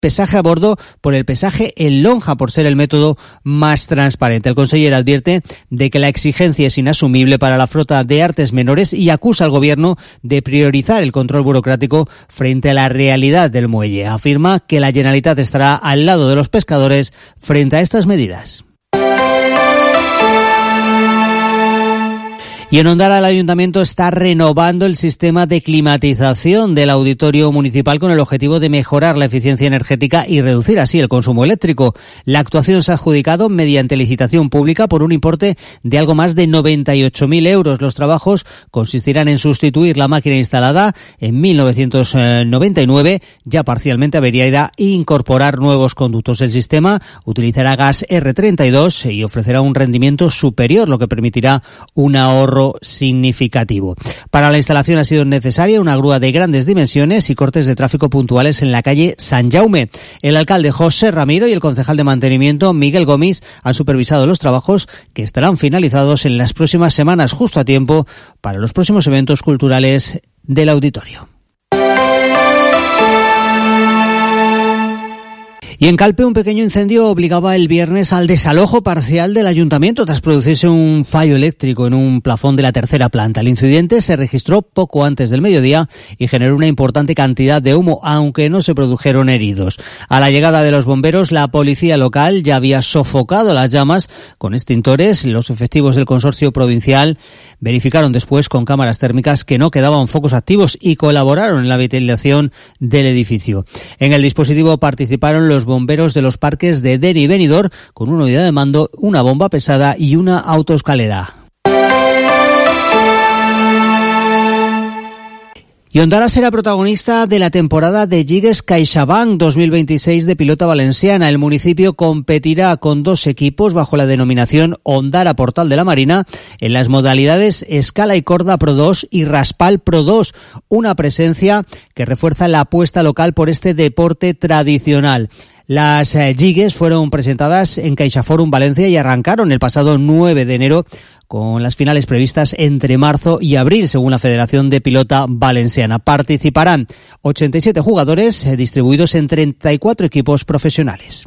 pesaje a bordo por el pesaje en lonja, por ser el método más transparente. El conseller advierte de que la exigencia es inasumible para la flota de artes menores y acusa al Gobierno de priorizar el control burocrático frente a la realidad del muelle. Afirma que la Generalitat estará al lado de los pescadores frente a estas medidas. Y en Ondara el Ayuntamiento está renovando el sistema de climatización del auditorio municipal con el objetivo de mejorar la eficiencia energética y reducir así el consumo eléctrico. La actuación se ha adjudicado mediante licitación pública por un importe de algo más de 98.000 euros. Los trabajos consistirán en sustituir la máquina instalada en 1999, ya parcialmente averiada, e incorporar nuevos conductos. El sistema utilizará gas R32 y ofrecerá un rendimiento superior, lo que permitirá un ahorro significativo. Para la instalación ha sido necesaria una grúa de grandes dimensiones y cortes de tráfico puntuales en la calle San Jaume. El alcalde José Ramiro y el concejal de mantenimiento Miguel Gómez han supervisado los trabajos que estarán finalizados en las próximas semanas, justo a tiempo para los próximos eventos culturales del auditorio. Y en Calpe un pequeño incendio obligaba el viernes al desalojo parcial del ayuntamiento tras producirse un fallo eléctrico en un plafón de la tercera planta. El incidente se registró poco antes del mediodía y generó una importante cantidad de humo, aunque no se produjeron heridos. A la llegada de los bomberos, la policía local ya había sofocado las llamas con extintores. Los efectivos del consorcio provincial verificaron después con cámaras térmicas que no quedaban focos activos y colaboraron en la ventilación del edificio. En el dispositivo participaron los bomberos de los parques de Deri y Benidorm con una unidad de mando, una bomba pesada y una autoescalera. Y Ondara será protagonista de la temporada de Lligues CaixaBank 2026 de Pilota Valenciana. El municipio competirá con 2 equipos bajo la denominación Ondara Portal de la Marina en las modalidades Escala y Corda Pro 2 y Raspal Pro 2, una presencia que refuerza la apuesta local por este deporte tradicional. Las Lligues fueron presentadas en CaixaForum Valencia y arrancaron el pasado 9 de enero con las finales previstas entre marzo y abril, según la Federación de Pilota Valenciana. Participarán 87 jugadores distribuidos en 34 equipos profesionales.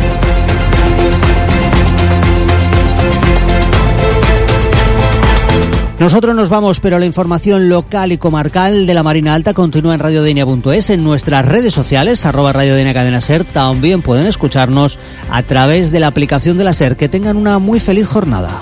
Nosotros nos vamos, pero la información local y comarcal de la Marina Alta continúa en radiodenia.es, en nuestras redes sociales, @radiodenia cadena SER. También pueden escucharnos a través de la aplicación de la SER. Que tengan una muy feliz jornada.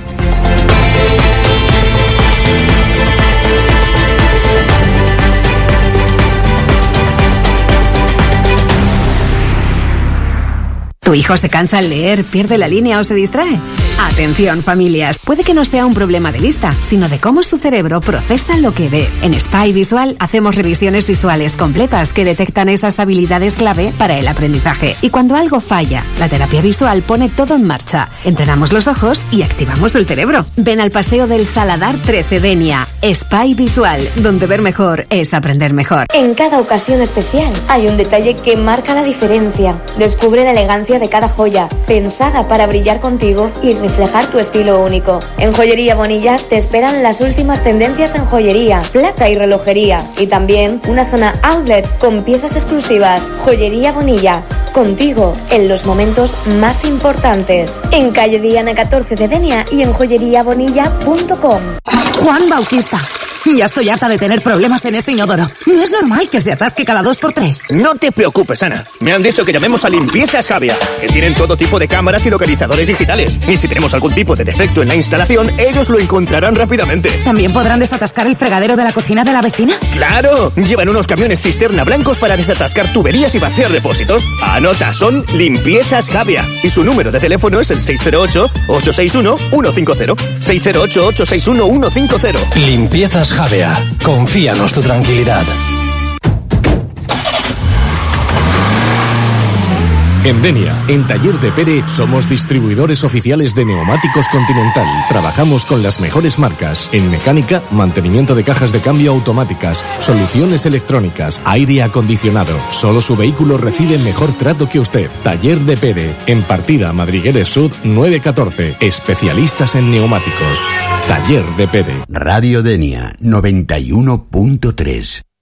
¿Tu hijo se cansa al leer, pierde la línea o se distrae? Atención, familias, puede que no sea un problema de vista, sino de cómo su cerebro procesa lo que ve. En Spy Visual hacemos revisiones visuales completas que detectan esas habilidades clave para el aprendizaje. Y cuando algo falla, la terapia visual pone todo en marcha. Entrenamos los ojos y activamos el cerebro. Ven al Paseo del Saladar 13 Denia. Spy Visual, donde ver mejor es aprender mejor. En cada ocasión especial hay un detalle que marca la diferencia. Descubre la elegancia de cada joya, pensada para brillar contigo y reflejar tu estilo único. En Joyería Bonilla te esperan las últimas tendencias en joyería, plata y relojería, y también una zona outlet con piezas exclusivas. Joyería Bonilla, contigo en los momentos más importantes. En calle Diana 14 de Denia y en joyeriabonilla.com. Juan Bautista, ya estoy harta de tener problemas en este inodoro. No es normal que se atasque cada 2x3. No te preocupes, Ana. Me han dicho que llamemos a Limpiezas Javia, que tienen todo tipo de cámaras y localizadores digitales. Y si tenemos algún tipo de defecto en la instalación, ellos lo encontrarán rápidamente. ¿También podrán desatascar el fregadero de la cocina de la vecina? ¡Claro! Llevan unos camiones cisterna blancos para desatascar tuberías y vaciar depósitos. Anota, son Limpiezas Javia. Y su número de teléfono es el 608-861-150. 608-861-150. Limpiezas Javea. Confíanos tu tranquilidad. En Denia, en Taller de Pere, somos distribuidores oficiales de neumáticos Continental. Trabajamos con las mejores marcas en mecánica, mantenimiento de cajas de cambio automáticas, soluciones electrónicas, aire acondicionado. Solo su vehículo recibe mejor trato que usted. Taller de Pere, en Partida Madrigueres Sud 914. Especialistas en neumáticos. Taller de Pere. Radio Denia 91.3.